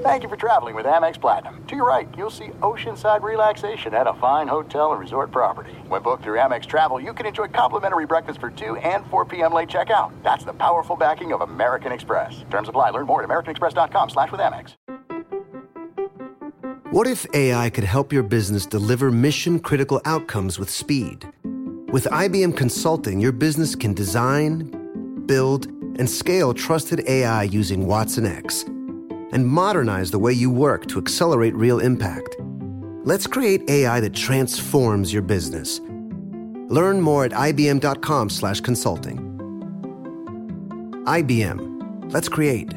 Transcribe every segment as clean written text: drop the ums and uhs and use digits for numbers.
Thank you for traveling with Amex Platinum. To your right, you'll see oceanside relaxation at a fine hotel and resort property. When booked through Amex Travel, you can enjoy complimentary breakfast for 2 and 4 p.m. late checkout. That's the powerful backing of American Express. Terms apply. Learn more at americanexpress.com/withAmex. What if AI could help your business deliver mission-critical outcomes with speed? With IBM Consulting, your business can design, build, and scale trusted AI using Watson X, and modernize the way you work to accelerate real impact. Let's create AI that transforms your business. Learn more at ibm.com/consulting. IBM. Let's create.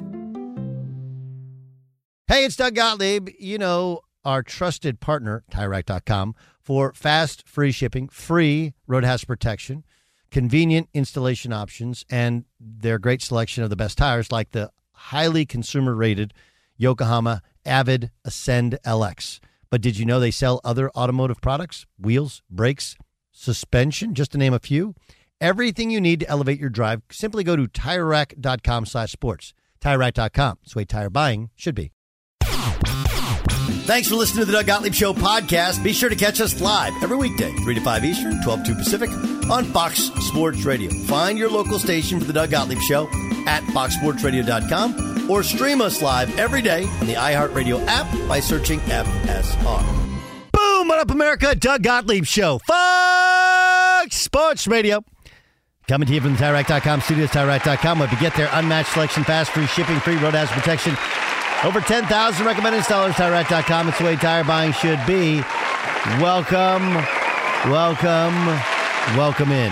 Hey, it's Doug Gottlieb. You know, our trusted partner, TireRack.com, for fast, free shipping, free road hazard protection, convenient installation options, and their great selection of the best tires like the highly consumer-rated Yokohama Avid Ascend LX. But did you know they sell other automotive products? Wheels, brakes, suspension, just to name a few. Everything you need to elevate your drive. Simply go to TireRack.com/sports. TireRack.com. It's the way tire buying should be. Thanks for listening to the Doug Gottlieb Show podcast. Be sure to catch us live every weekday, 3 to 5 Eastern, 12 to 2 Pacific, on Fox Sports Radio. Find your local station for the Doug Gottlieb Show at foxsportsradio.com or stream us live every day on the iHeartRadio app by searching FSR. Boom! What up, America? Doug Gottlieb Show. Fox Sports Radio. Coming to you from the TireRack.com studios, TireRack.com. When you get there, unmatched selection, fast, free shipping, free road hazard protection. Over 10,000 recommended installers, TireRack.com. It's the way tire buying should be. Welcome in.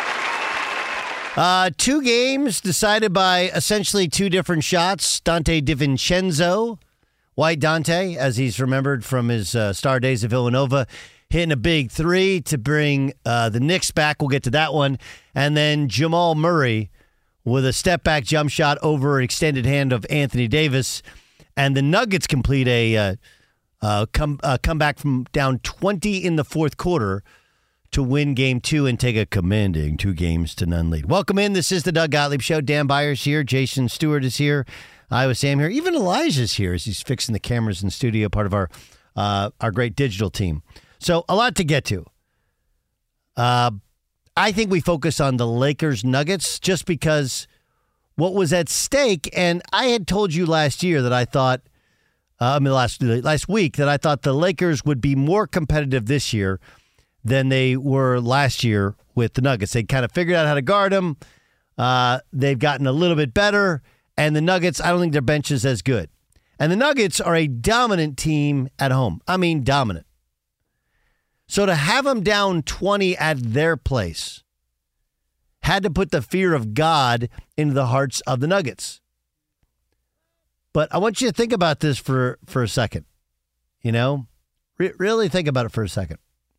2 games decided by essentially 2 different shots. Dante DiVincenzo, White Dante, as he's remembered from his star days at Villanova, hitting a big 3 to bring the Knicks back. We'll get to that one. And then Jamal Murray with a step-back jump shot over an extended hand of Anthony Davis. And the Nuggets complete a comeback from down 20 in the fourth quarter to win Game 2 and take a commanding 2-0 lead. Welcome in. This is the Doug Gottlieb Show. Dan Byers here. Jason Stewart is here. Iowa Sam here. Even Elijah's here as he's fixing the cameras in the studio, part of our great digital team. So a lot to get to. I think we focus on the Lakers-Nuggets just because what was at stake, and I had told you last year that I thought, last week, that I thought the Lakers would be more competitive this year than they were last year with the Nuggets. They kind of figured out how to guard them. They've gotten a little bit better, and the Nuggets, I don't think their bench is as good. And the Nuggets are a dominant team at home. I mean, dominant. So to have them down 20 at their place had to put the fear of God into the hearts of the Nuggets. But I want you to think about this for a second. You know, really think about it for a second.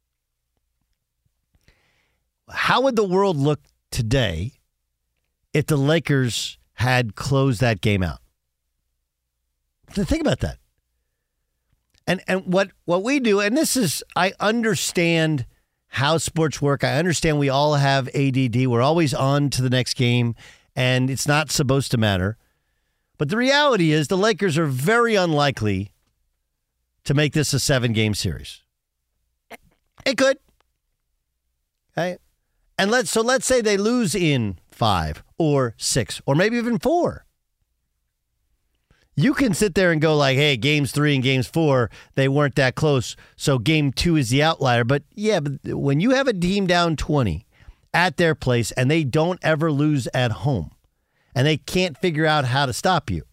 How would the world look today if the Lakers had closed that game out? Think about that. And what we do, and this is, I understand how sports work. I understand we all have ADD. We're always on to the next game, and it's not supposed to matter. But the reality is the Lakers are very unlikely to make this a 7-game series. It could. Okay? And let's say they lose in 5 or 6 or maybe even 4. You can sit there and go like, hey, games 3 and games 4, they weren't that close, so game 2 is the outlier. But when you have a team down 20 at their place and they don't ever lose at home and they can't figure out how to stop you,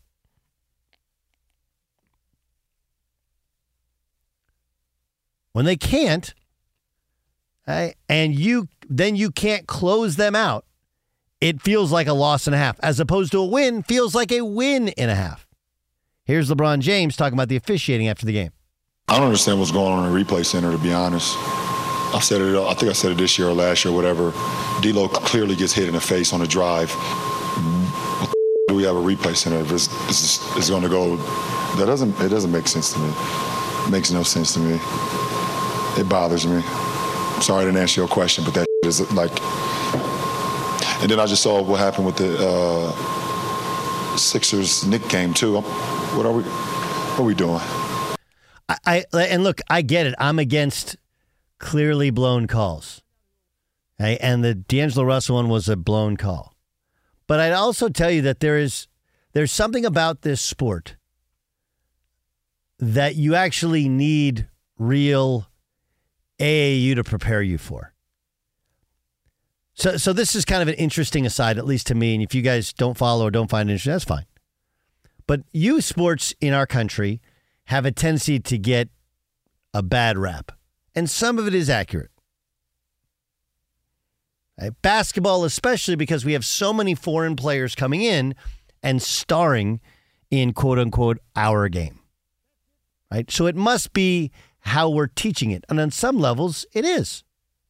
when they can't, and you can't close them out, it feels like a loss and a half, as opposed to a win feels like a win and a half. Here's LeBron James talking about the officiating after the game. I don't understand what's going on in the replay center, to be honest. I think I said it this year or last year or whatever. D'Lo clearly gets hit in the face on a drive. What do we have a replay center if it's going to go? It doesn't make sense to me. It makes no sense to me. It bothers me. I'm sorry I didn't answer your question, but that is like. And then I just saw what happened with the Sixers Knicks game too. What are we? What are we doing? And look, I get it. I'm against clearly blown calls. Okay? And the D'Angelo Russell one was a blown call. But I'd also tell you that there's something about this sport that you actually need real AAU to prepare you for. So this is kind of an interesting aside, at least to me. And if you guys don't follow or don't find it interesting, that's fine. But youth sports in our country have a tendency to get a bad rap. And some of it is accurate. Right? Basketball, especially because we have so many foreign players coming in and starring in quote unquote our game. Right? So it must be how we're teaching it. And on some levels, it is.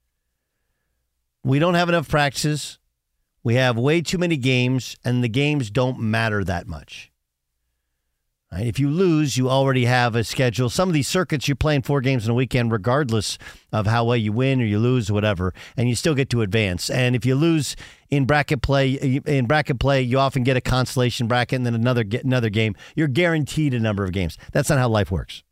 We don't have enough practices. We have way too many games, and the games don't matter that much. Right? If you lose, you already have a schedule. Some of these circuits, you're playing 4 games in a weekend, regardless of how well you win or you lose or whatever, and you still get to advance. And if you lose in bracket play, you often get a consolation bracket and then another game. You're guaranteed a number of games. That's not how life works.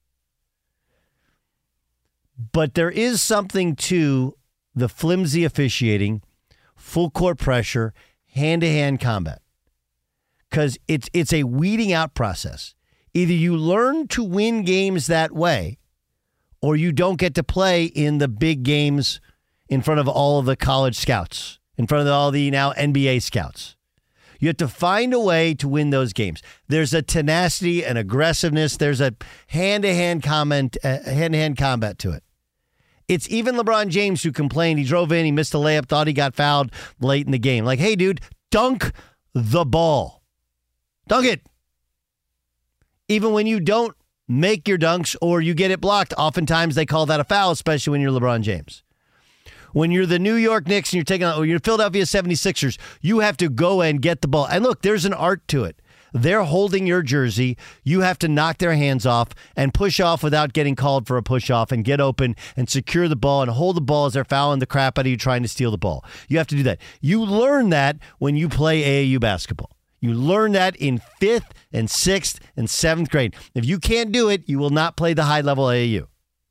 But there is something to the flimsy officiating, full court pressure, hand-to-hand combat. Because it's a weeding out process. Either you learn to win games that way, or you don't get to play in the big games in front of all of the college scouts, in front of all the now NBA scouts. You have to find a way to win those games. There's a tenacity and aggressiveness. There's a hand-to-hand combat to it. It's even LeBron James who complained. He drove in, he missed a layup, thought he got fouled late in the game. Like, hey, dude, dunk the ball. Dunk it. Even when you don't make your dunks or you get it blocked, oftentimes they call that a foul, especially when you're LeBron James. When you're the New York Knicks and you're taking on, or you're Philadelphia 76ers, you have to go and get the ball. And look, there's an art to it. They're holding your jersey. You have to knock their hands off and push off without getting called for a push off and get open and secure the ball and hold the ball as they're fouling the crap out of you trying to steal the ball. You have to do that. You learn that when you play AAU basketball. You learn that in 5th and 6th and 7th grade. If you can't do it, you will not play the high-level AAU.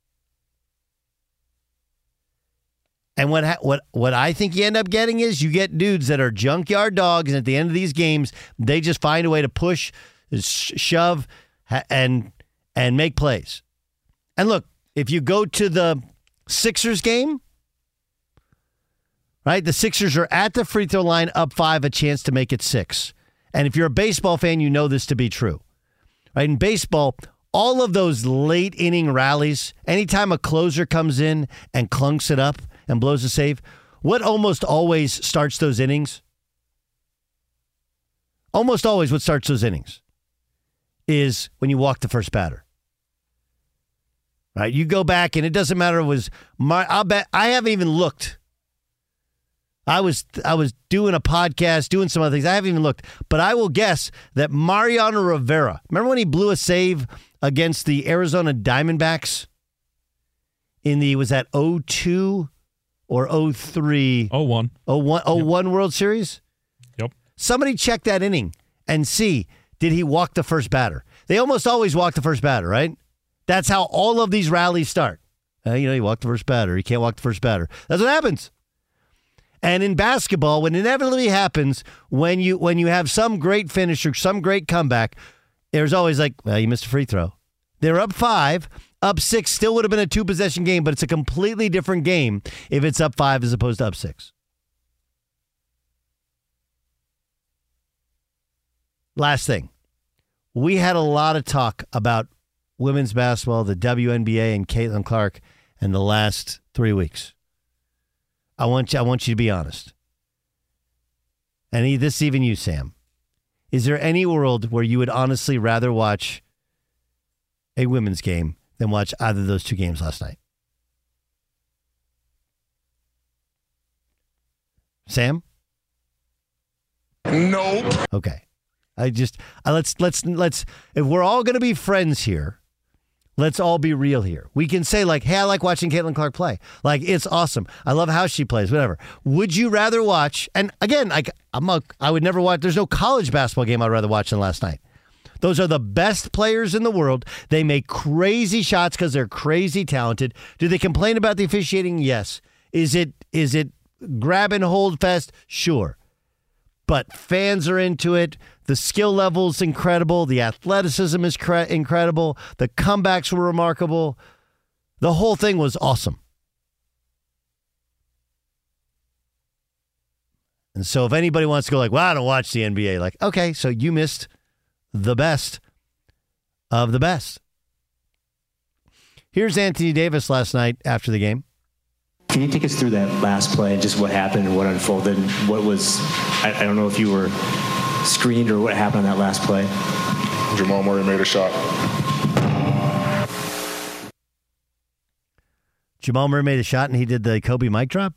And what I think you end up getting is you get dudes that are junkyard dogs, and at the end of these games, they just find a way to push, shove, and make plays. And look, if you go to the Sixers game, right, the Sixers are at the free throw line up 5, a chance to make it 6. And if you're a baseball fan, you know this to be true. Right? In baseball, all of those late inning rallies, anytime a closer comes in and clunks it up and blows a save, what almost always starts those innings? Almost always what starts those innings is when you walk the first batter. Right? You go back and it doesn't matter. I'll bet I haven't even looked. I was doing a podcast, doing some other things. I haven't even looked, but I will guess that Mariano Rivera, remember when he blew a save against the Arizona Diamondbacks was that 02 or 03? 01. 01 World Series? Yep. Somebody check that inning and see, did he walk the first batter? They almost always walk the first batter, right? That's how all of these rallies start. He walked the first batter. He can't walk the first batter. That's what happens. And in basketball, what inevitably happens when you have some great finish or some great comeback, there's always you missed a free throw. They're up 5, up 6, still would have been a 2-possession game, but it's a completely different game if it's up 5 as opposed to up 6. Last thing. We had a lot of talk about women's basketball, the WNBA, and Caitlin Clark in the last 3 weeks. I want you to be honest. And this is even you, Sam. Is there any world where you would honestly rather watch a women's game than watch either of those 2 games last night? Sam? Nope. Okay. Let's if we're all going to be friends here, let's all be real here. We can say hey, I like watching Caitlin Clark play. It's awesome. I love how she plays, whatever. Would you rather watch, and again, I would never watch, there's no college basketball game I'd rather watch than last night. Those are the best players in the world. They make crazy shots because they're crazy talented. Do they complain about the officiating? Yes. Is it grab and hold fest? Sure. But fans are into it. The skill level is incredible. The athleticism is incredible. The comebacks were remarkable. The whole thing was awesome. And so if anybody wants to go like, well, I don't watch the NBA, like, okay, so you missed the best of the best. Here's Anthony Davis last night after the game. Can you take us through that last play, just what happened and what unfolded? What was, I don't know if you were screened or what happened on that last play. Jamal Murray made a shot. Jamal Murray made a shot and he did the Kobe mic drop?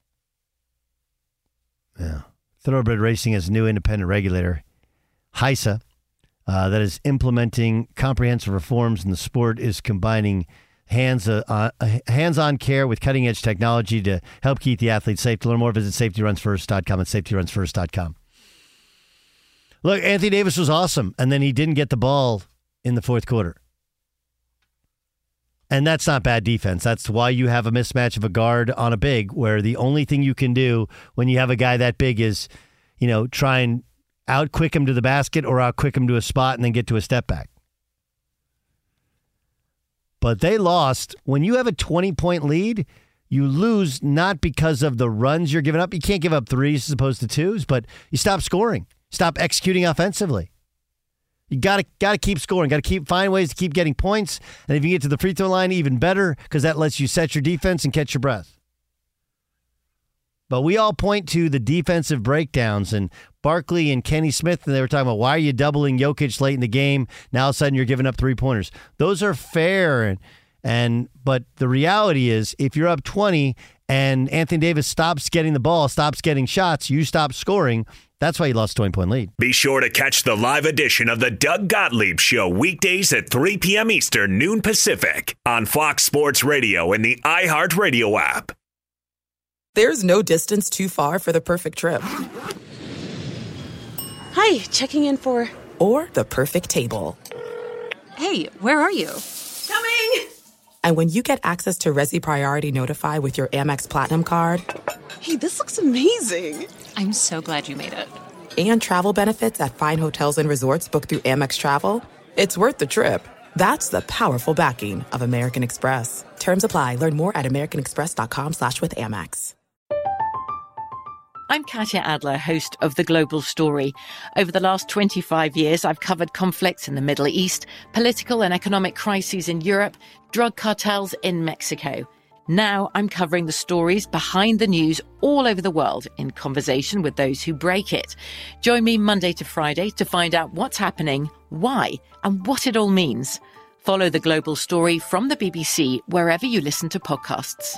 Yeah. Thoroughbred Racing has a new independent regulator, HISA, that is implementing comprehensive reforms in the sport, is combining hands-on care with cutting-edge technology to help keep the athletes safe. To learn more, visit safetyrunsfirst.com and safetyrunsfirst.com. Look, Anthony Davis was awesome, and then he didn't get the ball in the fourth quarter. And that's not bad defense. That's why you have a mismatch of a guard on a big, where the only thing you can do when you have a guy that big is, try and out-quick him to the basket or out-quick him to a spot and then get to a step back. But they lost. When you have a 20-point lead, you lose not because of the runs you're giving up. You can't give up threes as opposed to twos, but you stop scoring. Stop executing offensively. You got to keep scoring. Got to find ways to keep getting points. And if you get to the free throw line, even better, because that lets you set your defense and catch your breath. But we all point to the defensive breakdowns and Barkley and Kenny Smith, and they were talking about, why are you doubling Jokic late in the game? Now all of a sudden you're giving up 3-pointers. Those are fair, but the reality is, if you're up 20 and Anthony Davis stops getting the ball, stops getting shots, you stop scoring. That's why you lost a 20-point lead. Be sure to catch the live edition of the Doug Gottlieb Show weekdays at 3 p.m. Eastern, noon Pacific on Fox Sports Radio and the iHeartRadio app. There's no distance too far for the perfect trip. Hi, checking in for... Or the perfect table. Hey, where are you? Coming! And when you get access to Resi Priority Notify with your Amex Platinum card... Hey, this looks amazing. I'm so glad you made it. And travel benefits at fine hotels and resorts booked through Amex Travel, it's worth the trip. That's the powerful backing of American Express. Terms apply. Learn more at americanexpress.com/withAmex. I'm Katya Adler, host of The Global Story. Over the last 25 years, I've covered conflicts in the Middle East, political and economic crises in Europe, drug cartels in Mexico. Now I'm covering the stories behind the news all over the world in conversation with those who break it. Join me Monday to Friday to find out what's happening, why, and what it all means. Follow The Global Story from the BBC wherever you listen to podcasts.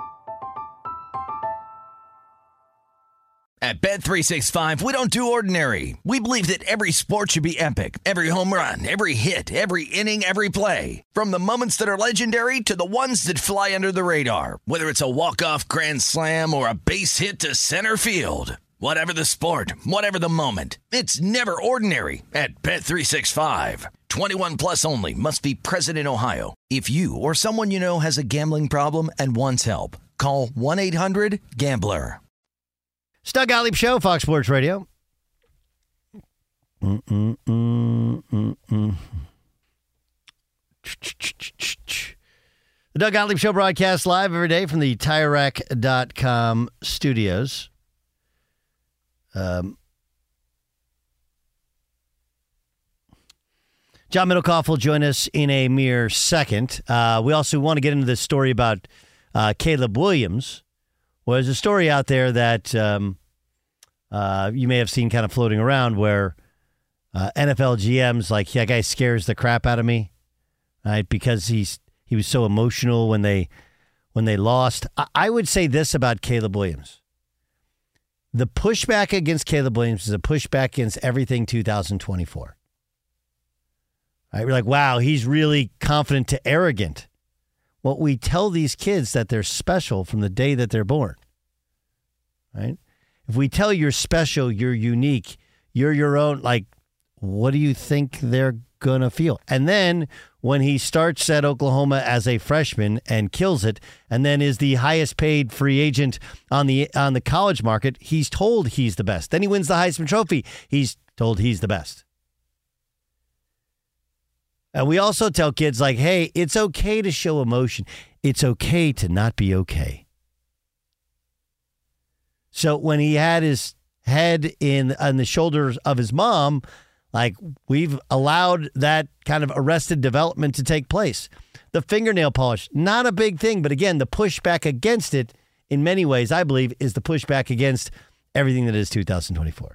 At Bet365, we don't do ordinary. We believe that every sport should be epic. Every home run, every hit, every inning, every play. From the moments that are legendary to the ones that fly under the radar. Whether it's a walk-off grand slam or a base hit to center field. Whatever the sport, whatever the moment. It's never ordinary at Bet365. 21 plus only. Must be present in Ohio. If you or someone you know has a gambling problem and wants help, call 1-800-GAMBLER. Doug Gottlieb Show, Fox Sports Radio. The Doug Gottlieb Show broadcasts live every day from the TireRack.com studios. John Middlecoff will join us in a mere second. We also want to get into this story about Caleb Williams. Well, there's a story out there that you may have seen kind of floating around where NFL GMs like, that guy scares the crap out of me, right? Because he was so emotional when they lost. I would say this about Caleb Williams. The pushback against Caleb Williams is a pushback against everything 2024. Right? We're like, wow, he's really confident to arrogant. Well, we tell these kids that they're special from the day that they're born, right? If we tell you're special, you're unique, you're your own, like, what do you think they're going to feel? And then when he starts at Oklahoma as a freshman and kills it, and then is the highest paid free agent on the college market, he's told he's the best. Then he wins the Heisman Trophy. He's told he's the best. And we also tell kids like, hey, it's okay to show emotion. It's okay to not be okay. So when he had his head on the shoulders of his mom, like, we've allowed that kind of arrested development to take place. The fingernail polish, not a big thing, but again, the pushback against it, in many ways, I believe, is the pushback against everything that is 2024.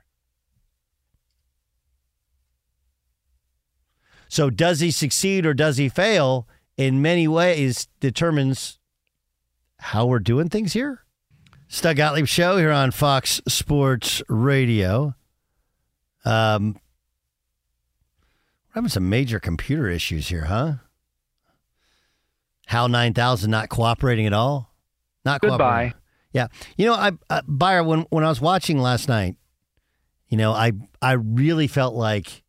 So does he succeed or does he fail? In many ways, determines how we're doing things here. Doug Gottlieb Show here on Fox Sports Radio. We're having some major computer issues here, huh? HAL 9000 not cooperating at all? Not cooperating. Goodbye. Yeah. You know, Byron, when I was watching last night, you know, I really felt like,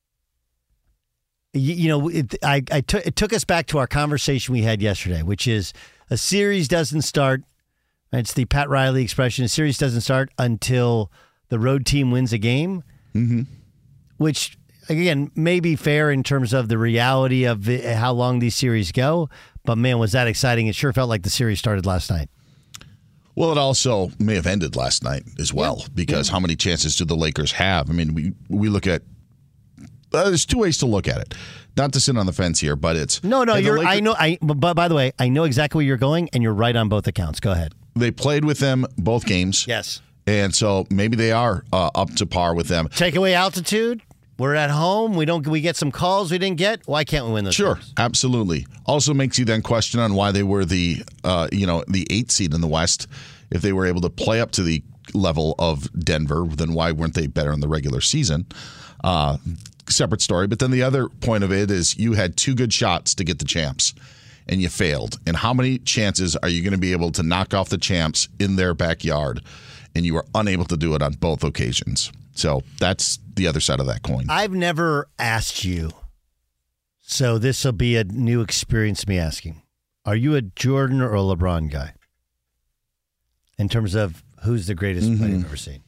it took us back to our conversation we had yesterday, which is a series doesn't start. It's the Pat Riley expression. A series doesn't start until the road team wins a game, which, again, may be fair in terms of the reality of how long these series go. But, man, was that exciting. It sure felt like the series started last night. Well, it also may have ended last night as well, because how many chances do the Lakers have? I mean, we look at there's two ways to look at it. Not to sit on the fence here, but it's no. But by the way, I know exactly where you're going, and you're right on both accounts. Go ahead. They played with them both games. Yes. And so maybe they are up to par with them. Take away altitude. We're at home. We get some calls we didn't get. Why can't we win those games? Absolutely. Also makes you then question on why they were the 8th seed in the West. If they were able to play up to the level of Denver, then why weren't they better in the regular season? Separate story. But then the other point of it is you had two good shots to get the champs, and you failed. And how many chances are you going to be able to knock off the champs in their backyard? And you were unable to do it on both occasions. So that's the other side of that coin. I've never asked you, so this will be a new experience me asking. Are you a Jordan or a LeBron guy? In terms of who's the greatest player you've ever seen?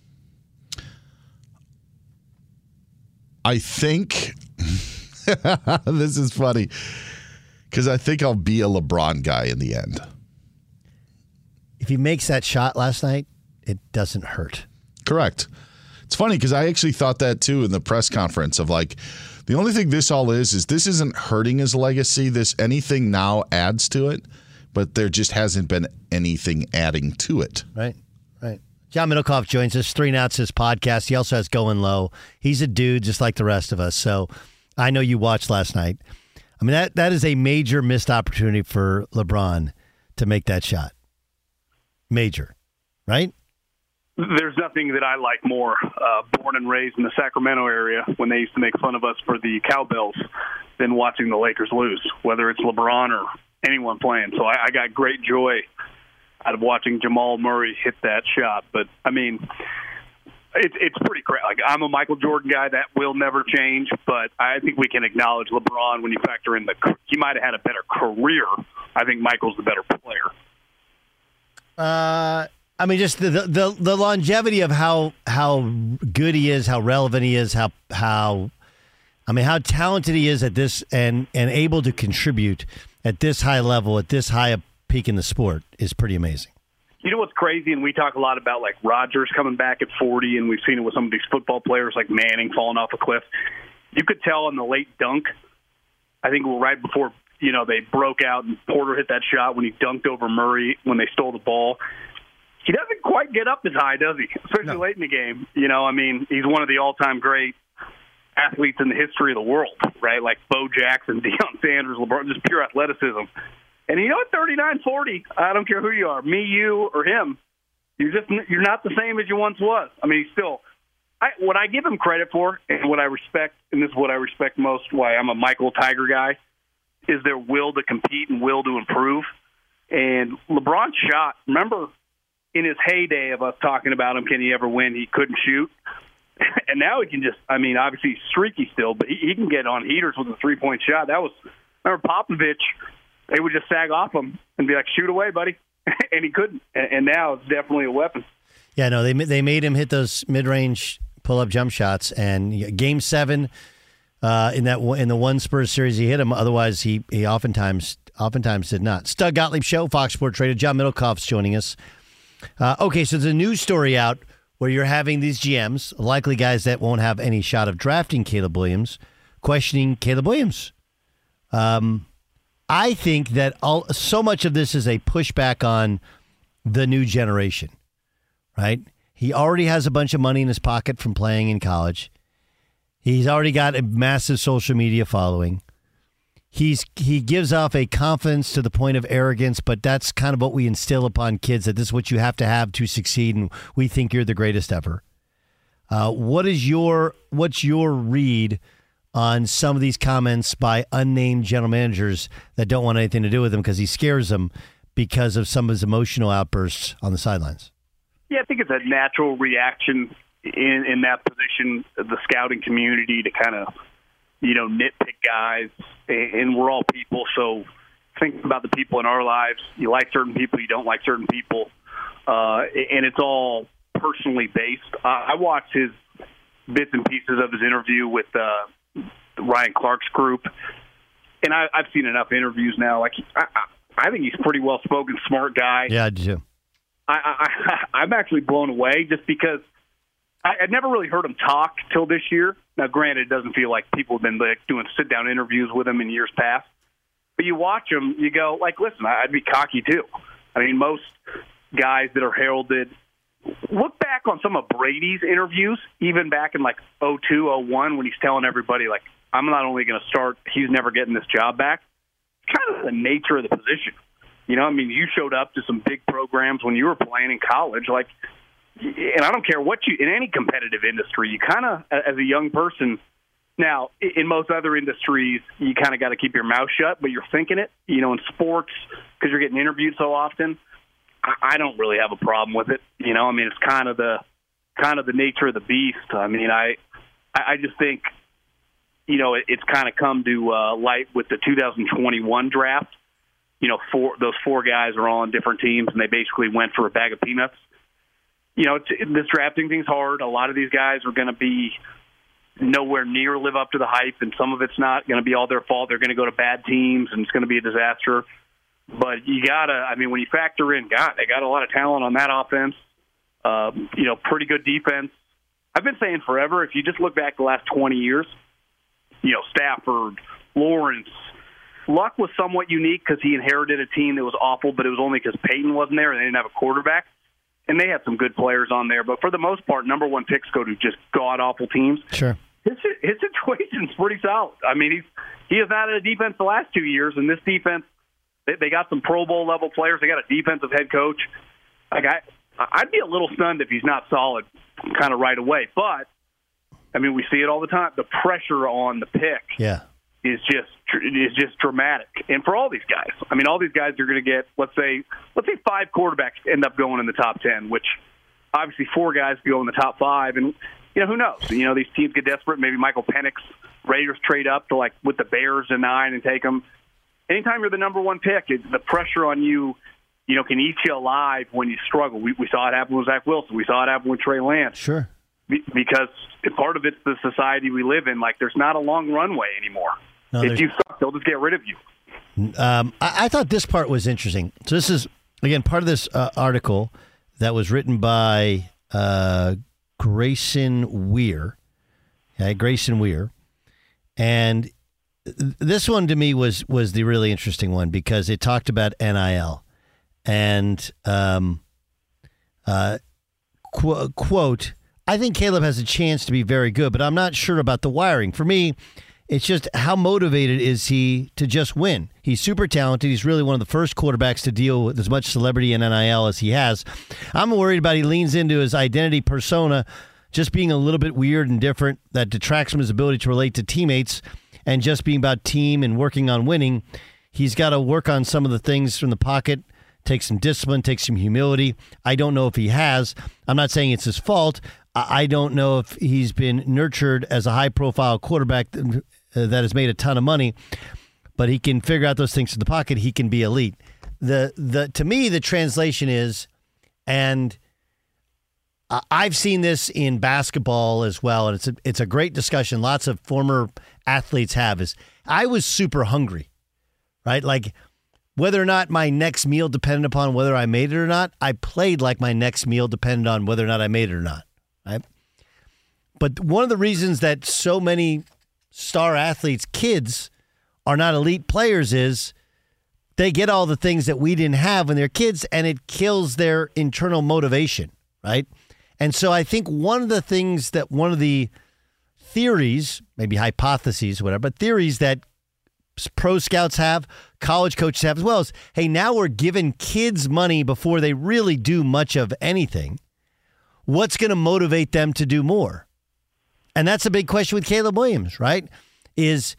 I think this is funny because I think I'll be a LeBron guy in the end. If he makes that shot last night, it doesn't hurt. Correct. It's funny because I actually thought that too in the press conference of like, the only thing this all is this isn't hurting his legacy. Anything now adds to it, but there just hasn't been anything adding to it. Right. John Middlecoff joins us, 3 and Outs, his podcast. He also has Going Low. He's a dude just like the rest of us. So I know you watched last night. I mean, that is a major missed opportunity for LeBron to make that shot. Major, right? There's nothing that I like more, born and raised in the Sacramento area when they used to make fun of us for the cowbells, than watching the Lakers lose, whether it's LeBron or anyone playing. So I got great joy out of watching Jamal Murray hit that shot. But, I mean, it's pretty crazy. Like, I'm a Michael Jordan guy. That will never change. But I think we can acknowledge LeBron when you factor in he might have had a better career. I think Michael's the better player. I mean, just the longevity of how good he is, how relevant he is, how talented he is at this and able to contribute at this high level, at this high a peak in the sport is pretty amazing. You know what's crazy, and we talk a lot about like Rodgers coming back at 40, and we've seen it with some of these football players like Manning falling off a cliff. You could tell in the late dunk, I think right before they broke out and Porter hit that shot when he dunked over Murray when they stole the ball. He doesn't quite get up as high, does he? Especially late in the game. I mean, he's one of the all-time great athletes in the history of the world, right? Like Bo Jackson, Deion Sanders, LeBron, just pure athleticism. And at 39, 40, I don't care who you are, me, you, or him, you're not the same as you once was. I mean, he's still what I give him credit for and what I respect, and this is what I respect most, why I'm a Michael Tiger guy, is their will to compete and will to improve. And LeBron's shot, remember in his heyday of us talking about him, can he ever win? He couldn't shoot. And now he can just, I mean, obviously he's streaky still, but he can get on heaters with a three-point shot. Remember Popovich, they would just sag off him and be like, shoot away, buddy. And he couldn't. And now it's definitely a weapon. Yeah, no, they made him hit those mid-range pull-up jump shots. And Game 7, in the one Spurs series, he hit him. Otherwise, he oftentimes did not. Doug Gottlieb Show, Fox Sports Radio. John Middlecoff's joining us. Okay, so there's a news story out where you're having these GMs, likely guys that won't have any shot of drafting Caleb Williams, questioning Caleb Williams. I think that so much of this is a pushback on the new generation, right? He already has a bunch of money in his pocket from playing in college. He's already got a massive social media following. He gives off a confidence to the point of arrogance, but that's kind of what we instill upon kids, that this is what you have to succeed, and we think you're the greatest ever. What's your read on some of these comments by unnamed general managers that don't want anything to do with him because he scares them because of some of his emotional outbursts on the sidelines? Yeah, I think it's a natural reaction in that position of the scouting community to kind of, nitpick guys, and we're all people, so think about the people in our lives. You like certain people, you don't like certain people, and it's all personally based. I watched his bits and pieces of his interview with Ryan Clark's group, and I've seen enough interviews now. Like, I think he's a pretty well-spoken, smart guy. Yeah, I do. I'm actually blown away just because I'd never really heard him talk till this year. Now, granted, it doesn't feel like people have been doing sit-down interviews with him in years past. But you watch him, you go, listen, I'd be cocky too. I mean, most guys that are heralded, look back on some of Brady's interviews, even back in 02, 01, when he's telling everybody, I'm not only going to start, he's never getting this job back. It's kind of the nature of the position. You showed up to some big programs when you were playing in college, and I don't care what in any competitive industry, you kind of, as a young person, now, in most other industries, you kind of got to keep your mouth shut, but you're thinking it, in sports, because you're getting interviewed so often. I don't really have a problem with it. It's kind of the nature of the beast. I just think, it's kind of come to light with the 2021 draft. Those four guys are all on different teams, and they basically went for a bag of peanuts. This drafting thing's hard. A lot of these guys are going to be nowhere near live up to the hype, and some of it's not going to be all their fault. They're going to go to bad teams, and it's going to be a disaster. But you got to, when you factor in, they got a lot of talent on that offense, pretty good defense. I've been saying forever, if you just look back the last 20 years, Stafford, Lawrence, Luck was somewhat unique because he inherited a team that was awful, but it was only because Peyton wasn't there and they didn't have a quarterback. And they had some good players on there. But for the most part, number one picks go to just god-awful teams. Sure. His situation's pretty solid. He has had a defense the last 2 years, and this defense, they got some Pro Bowl-level players. They got a defensive head coach. I'd be a little stunned if he's not solid kind of right away. But, we see it all the time. The pressure on the pick is just dramatic. And for all these guys, all these guys are going to get, let's say 5 quarterbacks end up going in the top 10, which obviously 4 guys go in the top 5. And, who knows? These teams get desperate. Maybe Michael Penix, Raiders trade up to with the Bears in 9 and take them. Anytime you're the number one pick, the pressure on you, can eat you alive when you struggle. We saw it happen with Zach Wilson. We saw it happen with Trey Lance. Sure. Because part of it's the society we live in. There's not a long runway anymore. No, if you suck, they'll just get rid of you. I thought this part was interesting. So this is, again, part of this article that was written by Grayson Weir. Okay, Grayson Weir. And this one to me was the really interesting one because it talked about NIL. And, quote, I think Caleb has a chance to be very good, but I'm not sure about the wiring. For me, it's just how motivated is he to just win? He's super talented. He's really one of the first quarterbacks to deal with as much celebrity in NIL as he has. I'm worried about he leans into his identity persona just being a little bit weird and different that detracts from his ability to relate to teammates and just being about team and working on winning. He's got to work on some of the things from the pocket, take some discipline, take some humility. I don't know if he has. I'm not saying it's his fault. I don't know if he's been nurtured as a high-profile quarterback that has made a ton of money, but he can figure out those things in the pocket. He can be elite. To me, the translation is, and I've seen this in basketball as well, and it's a great discussion. Lots of former athletes have is I was super hungry, right? Like whether or not my next meal depended upon whether I made it or not, I played like my next meal depended on whether or not I made it or not, right? But one of the reasons that so many star athletes' kids are not elite players is they get all the things that we didn't have when they're kids, and it kills their internal motivation, right? And so I think one of the theories, maybe hypotheses, whatever, but theories that pro scouts have, college coaches have as well is, hey, now we're giving kids money before they really do much of anything. What's going to motivate them to do more? And that's a big question with Caleb Williams, right? Is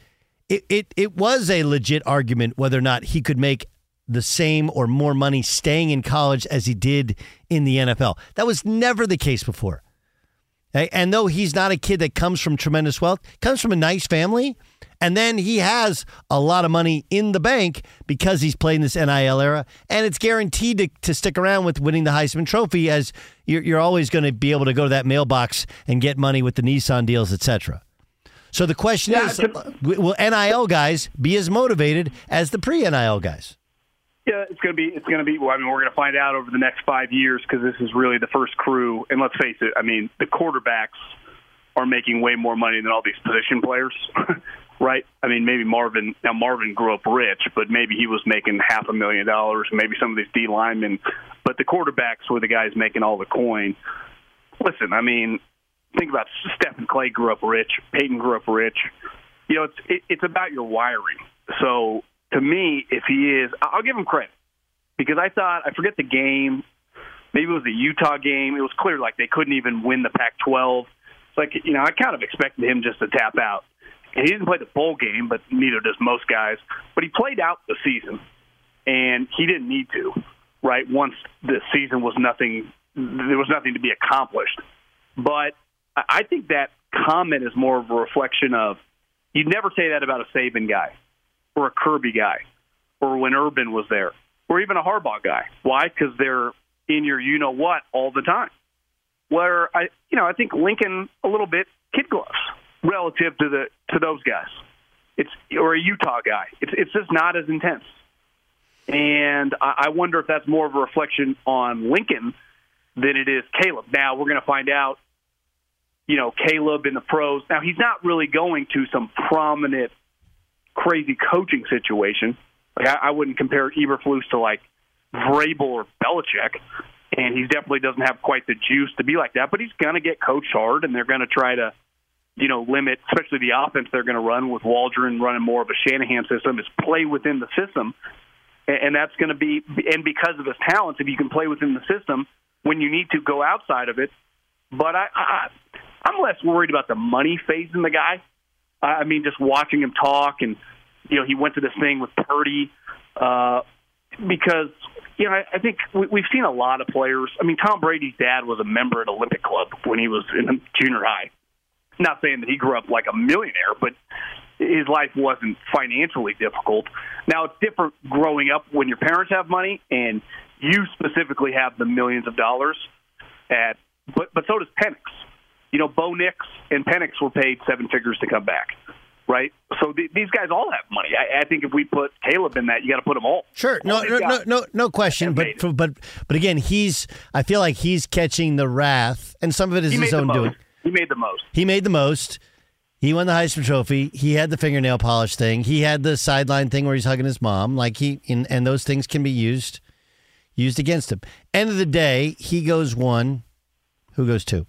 it was a legit argument whether or not he could make the same or more money staying in college as he did in the NFL. That was never the case before. Okay? And though he's not a kid that comes from tremendous wealth, comes from a nice family, and then he has a lot of money in the bank because he's playing this NIL era, and it's guaranteed to stick around with winning the Heisman Trophy, as you're always going to be able to go to that mailbox and get money with the Nissan deals, etc. So the question is, will NIL guys be as motivated as the pre-NIL guys? Yeah, it's going to be. Well, I mean, we're going to find out over the next 5 years because this is really the first crew. And let's face it, I mean, the quarterbacks are making way more money than all these position players, right? I mean, maybe Marvin grew up rich, but maybe he was making $500,000. Maybe some of these D linemen, but the quarterbacks were the guys making all the coin. Listen, I mean, think about Stephen Clay grew up rich. Peyton grew up rich. You know, it's about your wiring. So, to me, if he is, I'll give him credit because I forget the game, maybe it was the Utah game. It was clear like they couldn't even win the Pac-12. It's like, you know, I kind of expected him just to tap out. And he didn't play the bowl game, but neither does most guys. But he played out the season, and he didn't need to, right? Once the season was nothing, there was nothing to be accomplished. But I think that comment is more of a reflection of, you'd never say that about a Saban guy, or a Kirby guy, or when Urban was there, or even a Harbaugh guy. Why? Because they're in your you-know-what all the time. Where, I think Lincoln a little bit kid gloves relative to those guys. Or a Utah guy. It's just not as intense. And I wonder if that's more of a reflection on Lincoln than it is Caleb. Now, we're going to find out, you know, Caleb in the pros. Now, he's not really going to some prominent crazy coaching situation. Like I wouldn't compare Eberflus to like Vrabel or Belichick, and he definitely doesn't have quite the juice to be like that. But he's going to get coached hard, and they're going to try to, you know, limit, especially the offense they're going to run with Waldron running more of a Shanahan system, is play within the system, and that's going to be. And because of his talents, if you can play within the system, when you need to go outside of it. But I'm less worried about the money phasing the guy. I mean, just watching him talk, and, you know, he went to this thing with Purdy because, you know, I think we've seen a lot of players. I mean, Tom Brady's dad was a member at Olympic Club when he was in junior high. Not saying that he grew up like a millionaire, but his life wasn't financially difficult. Now, it's different growing up when your parents have money and you specifically have the millions of dollars. But so does Penix. You know, Bo Nix and Penix were paid 7 figures to come back, right? So these guys all have money. I think if we put Caleb in that, you got to put them all. Sure, no question. But again, I feel like he's catching the wrath, and some of it is his own doing. He made the most. He made the most. He won the Heisman Trophy. He had the fingernail polish thing. He had the sideline thing where he's hugging his mom. And those things can be used against him. End of the day, he goes 1. Who goes 2?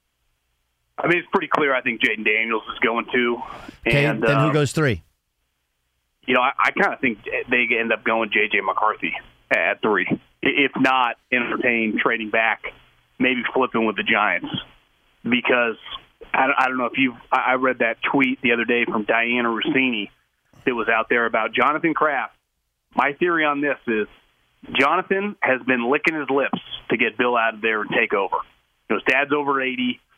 I mean, it's pretty clear. I think Jaden Daniels is going 2. Okay, and then who goes 3? You know, I kind of think they end up going J.J. McCarthy at 3. If not, entertain trading back, maybe flipping with the Giants. Because I don't know if I read that tweet the other day from Diana Rossini that was out there about Jonathan Kraft. My theory on this is Jonathan has been licking his lips to get Bill out of there and take over. You know, his dad's over 80.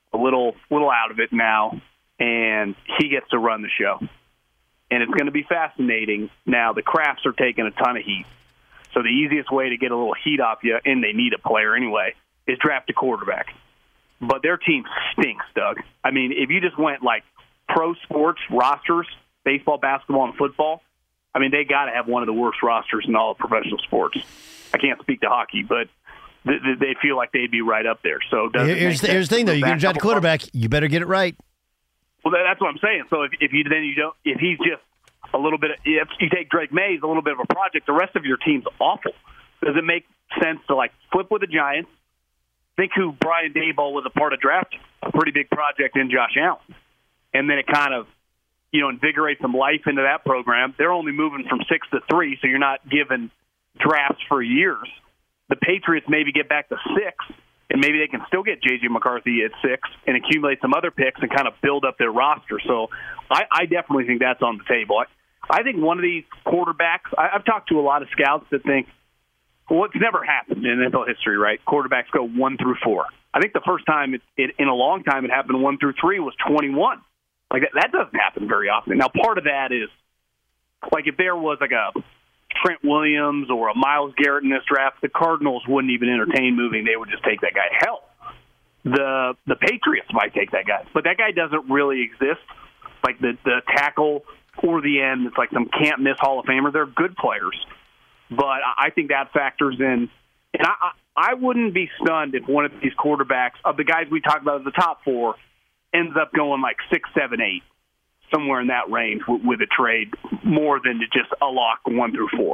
a little out of it now, and he gets to run the show. And it's going to be fascinating. Now, the Crafts are taking a ton of heat. So the easiest way to get a little heat off you, and they need a player anyway, is draft a quarterback. But their team stinks, Doug. I mean, if you just went like pro sports rosters, baseball, basketball, and football, I mean, they got to have one of the worst rosters in all of professional sports. I can't speak to hockey, but they feel like they'd be right up there. So here's the thing, though. You're going to draft a quarterback. You better get it right. Well, that's what I'm saying. So if he's just a little bit, if you take Drake May, he's a little bit of a project. The rest of your team's awful. Does it make sense to like flip with the Giants? Think who Brian Daboll was a part of draft, a pretty big project in Josh Allen, and then it kind of invigorate some life into that program. They're only moving from 6 to 3, so you're not given drafts for years. The Patriots maybe get back to 6, and maybe they can still get J.J. McCarthy at 6 and accumulate some other picks and kind of build up their roster. So I definitely think that's on the table. I think one of these quarterbacks, I've talked to a lot of scouts that think, well, it's never happened in NFL history, right? Quarterbacks go 1 through 4. I think the first time in a long time it happened 1 through 3 was 21. Like that doesn't happen very often. Now, part of that is, like if there was like a Trent Williams or a Myles Garrett in this draft, the Cardinals wouldn't even entertain moving. They would just take that guy. Hell, the Patriots might take that guy. But that guy doesn't really exist. Like the tackle or the end, it's like some can't-miss Hall of Famer. They're good players. But I think that factors in. And I wouldn't be stunned if one of these quarterbacks, of the guys we talked about as the top 4, ends up going like 6, 7, 8, somewhere in that range with a trade, more than just a lock 1 through 4.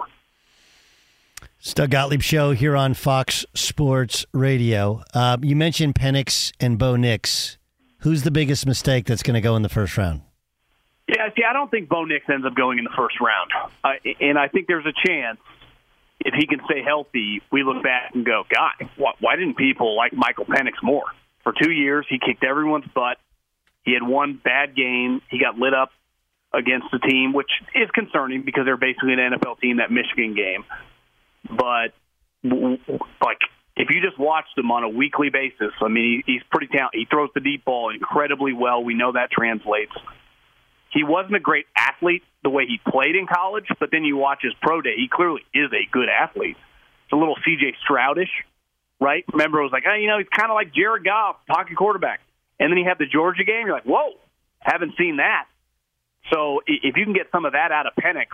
It's Doug Gottlieb Show here on Fox Sports Radio. You mentioned Penix and Bo Nix. Who's the biggest mistake that's going to go in the first round? Yeah, see, I don't think Bo Nix ends up going in the first round. And I think there's a chance, if he can stay healthy, we look back and go, God, why didn't people like Michael Penix more? For 2 years, he kicked everyone's butt. He had one bad game. He got lit up against the team, which is concerning because they're basically an NFL team, that Michigan game. But, like, if you just watched him on a weekly basis, I mean, he's pretty talented. He throws the deep ball incredibly well. We know that translates. He wasn't a great athlete the way he played in college, but then you watch his pro day. He clearly is a good athlete. It's a little C.J. Stroud-ish, right? Remember, it was like, he's kind of like Jared Goff, pocket quarterback. And then he had the Georgia game. You're like, whoa, haven't seen that. So if you can get some of that out of Penix,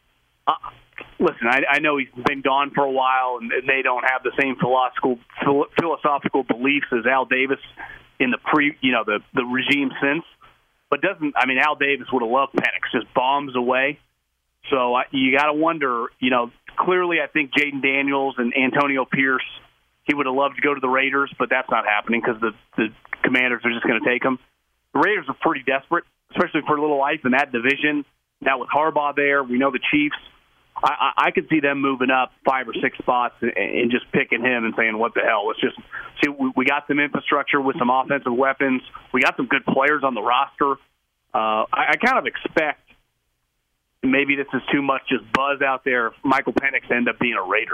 listen, I know he's been gone for a while, and they don't have the same philosophical beliefs as Al Davis in the regime since. But Al Davis would have loved Penix, just bombs away. So you got to wonder, clearly I think Jaden Daniels and Antonio Pierce, he would have loved to go to the Raiders, but that's not happening because the Commanders are just going to take him. The Raiders are pretty desperate, especially for a little life in that division. Now with Harbaugh there, we know the Chiefs. I could see them moving up 5 or 6 spots and just picking him and saying, what the hell? Let's just see. We got some infrastructure with some offensive weapons. We got some good players on the roster. I kind of expect, maybe this is too much just buzz out there, if Michael Penix end up being a Raider.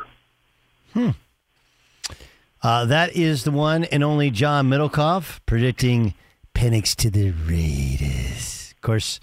That is the one and only John Middlecoff predicting Penix to the Raiders. Of course,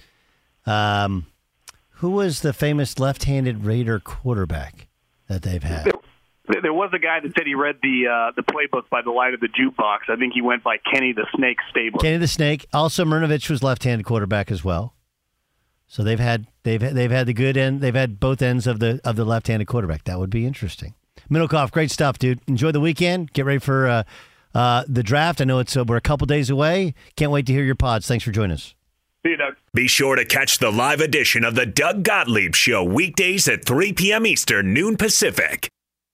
who was the famous left-handed Raider quarterback that they've had? There was a guy that said he read the playbook by the light of the jukebox. I think he went by Kenny the Snake Stabler. Kenny the Snake. Also, Mrnovich was left-handed quarterback as well. So they've had the good end. They've had both ends of the left-handed quarterback. That would be interesting. Middlecoff, great stuff, dude. Enjoy the weekend. Get ready for the draft. I know we're a couple days away. Can't wait to hear your pods. Thanks for joining us. See you, Doug. Be sure to catch the live edition of the Doug Gottlieb Show weekdays at 3 p.m. Eastern, noon Pacific.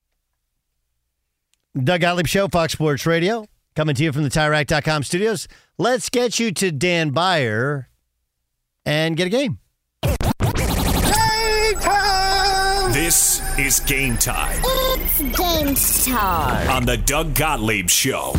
Doug Gottlieb Show, Fox Sports Radio, coming to you from the TireRack.com studios. Let's get you to Dan Byer and get a game. This is Game Time. It's game time. On the Doug Gottlieb Show.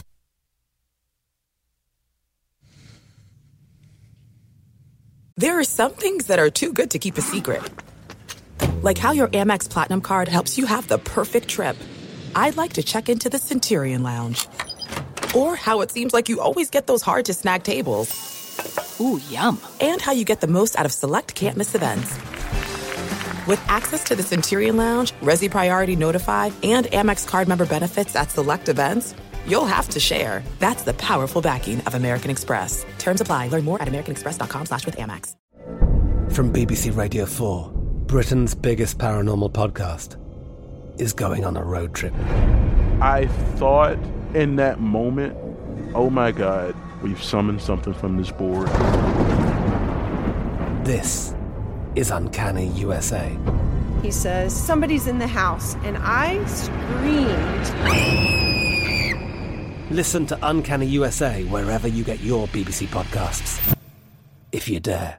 There are some things that are too good to keep a secret. Like how your Amex Platinum card helps you have the perfect trip. I'd like to check into the Centurion Lounge. Or how it seems like you always get those hard-to-snag tables. Ooh, yum. And how you get the most out of select can't-miss events. With access to the Centurion Lounge, Resi Priority Notify, and Amex card member benefits at select events, you'll have to share. That's the powerful backing of American Express. Terms apply. Learn more at americanexpress.com/withAmex. From BBC Radio 4, Britain's biggest paranormal podcast is going on a road trip. I thought in that moment, oh my God, we've summoned something from this board. This is Uncanny USA. He says, somebody's in the house, and I screamed. Listen to Uncanny USA wherever you get your BBC podcasts, if you dare.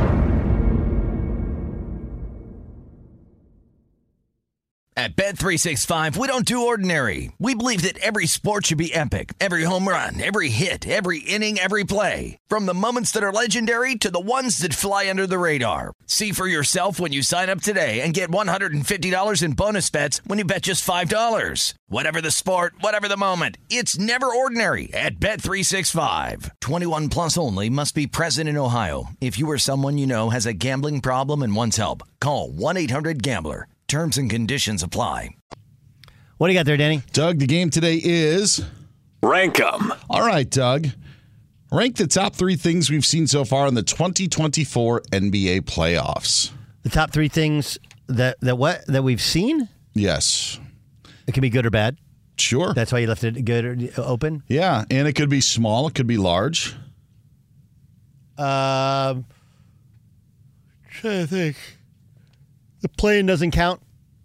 At Bet365, we don't do ordinary. We believe that every sport should be epic. Every home run, every hit, every inning, every play. From the moments that are legendary to the ones that fly under the radar. See for yourself when you sign up today and get $150 in bonus bets when you bet just $5. Whatever the sport, whatever the moment, it's never ordinary at Bet365. 21 plus only. Must be present in Ohio. If you or someone you know has a gambling problem and wants help, call 1-800-GAMBLER. Terms and conditions apply. What do you got there, Danny? Doug, the game today is... Rank 'em. All right, Doug. Rank the top 3 things we've seen so far in the 2024 NBA playoffs. The top 3 things that we've seen? Yes. It can be good or bad? Sure. That's why you left it good or open? Yeah, and it could be small. It could be large. Trying to think. The play-in doesn't count?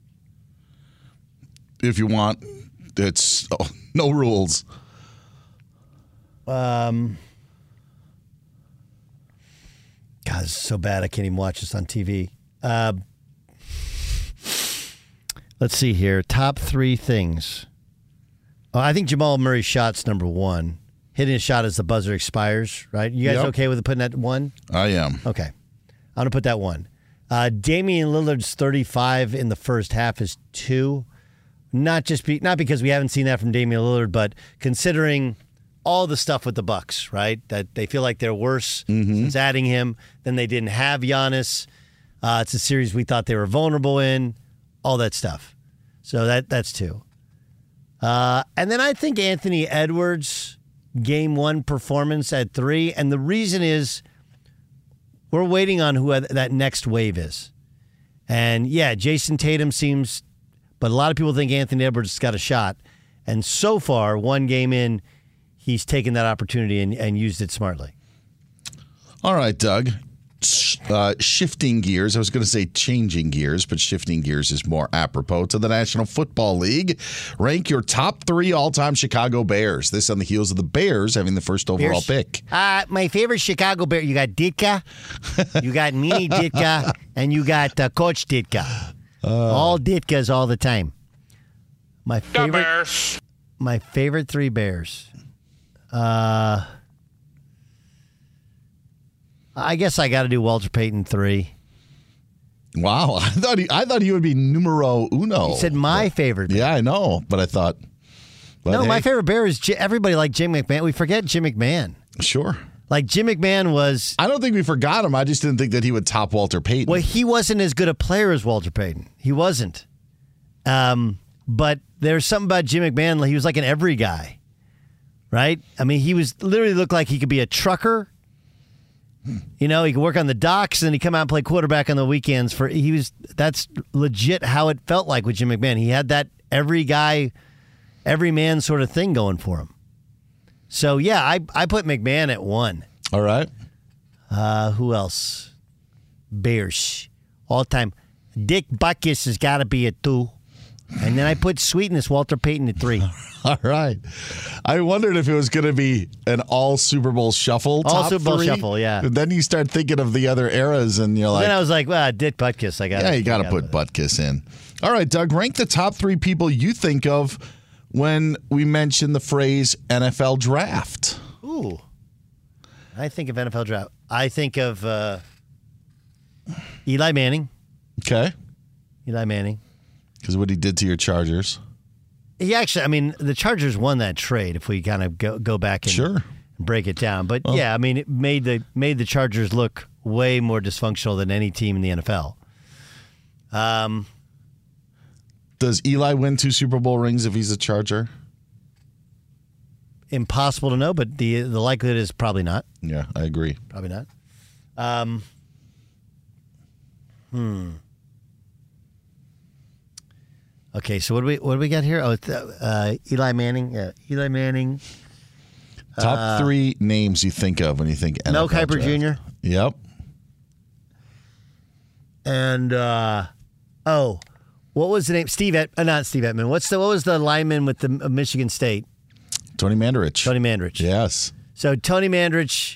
If you want, it's no rules. God, it's so bad I can't even watch this on TV. Let's see here. Top 3 things. I think Jamal Murray's shot's number 1. Hitting a shot as the buzzer expires, right? You guys okay with putting that 1? I am. Okay. I'm going to put that 1. Damian Lillard's 35 in the first half is 2. Not because we haven't seen that from Damian Lillard, but considering all the stuff with the Bucks, right? That they feel like they're worse since adding him than they didn't have Giannis. It's a series we thought they were vulnerable in. All that stuff. So that's 2. And then I think Anthony Edwards' Game 1 performance at 3. And the reason is we're waiting on who that next wave is. And, yeah, Jason Tatum seems... But a lot of people think Anthony Edwards has got a shot. And so far, 1 game in, he's taken that opportunity and used it smartly. All right, Doug. Shifting gears. I was going to say changing gears, but shifting gears is more apropos to the National Football League. Rank your top 3 all-time Chicago Bears. This on the heels of the Bears having the first overall pick. My favorite Chicago Bear, you got Ditka, you got Mini Ditka, and you got Coach Ditka. All Ditkas all the time. My favorite 3 Bears. I guess I got to do Walter Payton 3. Wow, I thought he would be numero uno. You said my favorite Bear. Yeah, I know, but I thought. No, my favorite Bear is everybody liked Jim McMahon. We forget Jim McMahon. Sure. Like Jim McMahon was. I don't think we forgot him. I just didn't think that he would top Walter Payton. Well, he wasn't as good a player as Walter Payton. He wasn't. But there's something about Jim McMahon. He was like an every guy, right? I mean, he was literally looked like he could be a trucker. You know, he could work on the docks and then he'd come out and play quarterback on the weekends. That's legit how it felt like with Jim McMahon. He had that every guy, every man sort of thing going for him. So, yeah, I put McMahon at 1. All right. Who else? Bears. All time. Dick Butkus has got to be at 2. And then I put Sweetness, Walter Payton at 3. All right. I wondered if it was going to be an all Super Bowl shuffle. All top Super Bowl 3. shuffle, yeah. And then you start thinking of the other eras, and you're like... Then I was like, well, Dick Butkus. You got to put Butkus in. All right, Doug, rank the top 3 people you think of when we mention the phrase NFL draft. Ooh. I think of NFL draft. I think of Eli Manning. Okay. Eli Manning. Because what he did to your Chargers. He actually, I mean, the Chargers won that trade if we kind of go back and break it down. But yeah, I mean, it made the Chargers look way more dysfunctional than any team in the NFL. Does Eli win 2 Super Bowl rings if he's a Charger? Impossible to know, but the likelihood is probably not. Yeah, I agree. Probably not. Okay, so what do we got here? Oh, it's, Eli Manning. Yeah, Eli Manning. Top 3 names you think of when you think NFL Mel Kiper draft. Jr. Yep. And what was the name? Not Steve Ettman. What was the lineman with the Michigan State? Tony Mandarich. Tony Mandarich. Yes. So Tony Mandarich,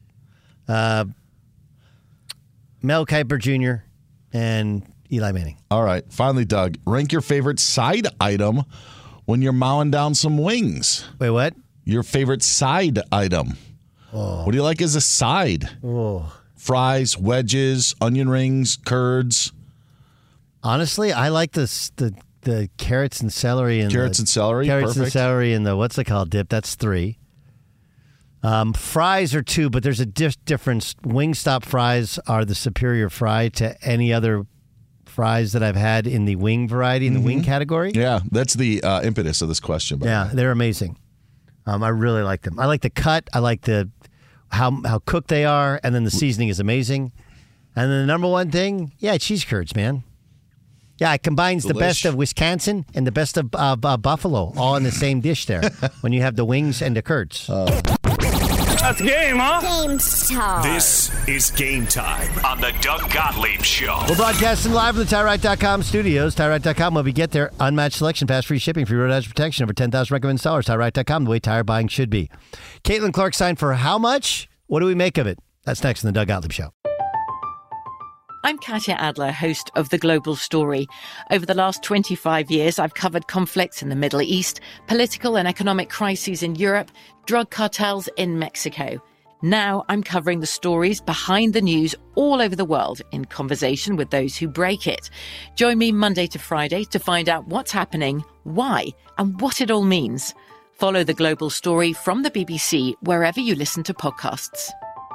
Mel Kiper Jr., and Eli Manning. All right. Finally, Doug, rank your favorite side item when you're mowing down some wings. Wait, what? Your favorite side item. Oh. What do you like as a side? Oh. Fries, wedges, onion rings, curds. Honestly, I like the carrots and celery and Carrots and celery, carrots perfect. and celery and the what's it called dip. That's 3. Fries are 2, but there's a difference. Wingstop fries are the superior fry to any other fries that I've had in the wing variety in the wing category. Yeah, that's the impetus of this question. Yeah, they're amazing. I really like them. I like the cut. I like how cooked they are, and then the seasoning is amazing. And then the number one thing, cheese curds, man. Yeah, it combines the best of Wisconsin and the best of Buffalo all in the same dish there when you have the wings and the curds. That's game, huh? Game time. This is Game Time on the Doug Gottlieb Show. We're broadcasting live from the TireRack.com studios. TireRack.com, when we get there, unmatched selection, fast free shipping, free road hazard protection, over 10,000 recommended sellers. TireRack.com, the way tire buying should be. Caitlin Clark signed for how much? What do we make of it? That's next in the Doug Gottlieb Show. I'm Katya Adler, host of The Global Story. Over the last 25 years, I've covered conflicts in the Middle East, political and economic crises in Europe, drug cartels in Mexico. Now I'm covering the stories behind the news all over the world in conversation with those who break it. Join me Monday to Friday to find out what's happening, why, and what it all means. Follow The Global Story from the BBC wherever you listen to podcasts.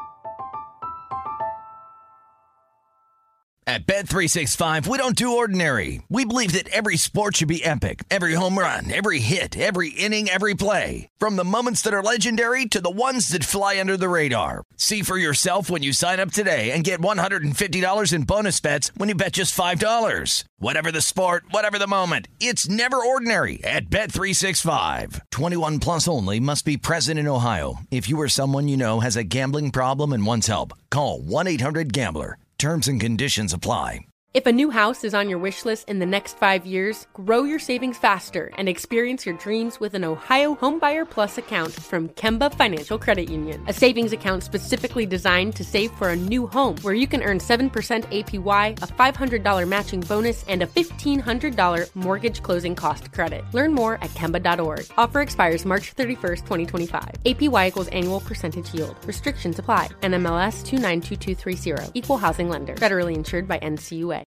At Bet365, we don't do ordinary. We believe that every sport should be epic. Every home run, every hit, every inning, every play. From the moments that are legendary to the ones that fly under the radar. See for yourself when you sign up today and get $150 in bonus bets when you bet just $5. Whatever the sport, whatever the moment, it's never ordinary at Bet365. 21 plus only. Must be present in Ohio. If you or someone you know has a gambling problem and wants help, call 1-800-GAMBLER. Terms and conditions apply. If a new house is on your wish list in the next 5 years, grow your savings faster and experience your dreams with an Ohio Homebuyer Plus account from Kemba Financial Credit Union. A savings account specifically designed to save for a new home, where you can earn 7% APY, a $500 matching bonus, and a $1,500 mortgage closing cost credit. Learn more at Kemba.org. Offer expires March 31st, 2025. APY equals annual percentage yield. Restrictions apply. NMLS 292230. Equal housing lender. Federally insured by NCUA.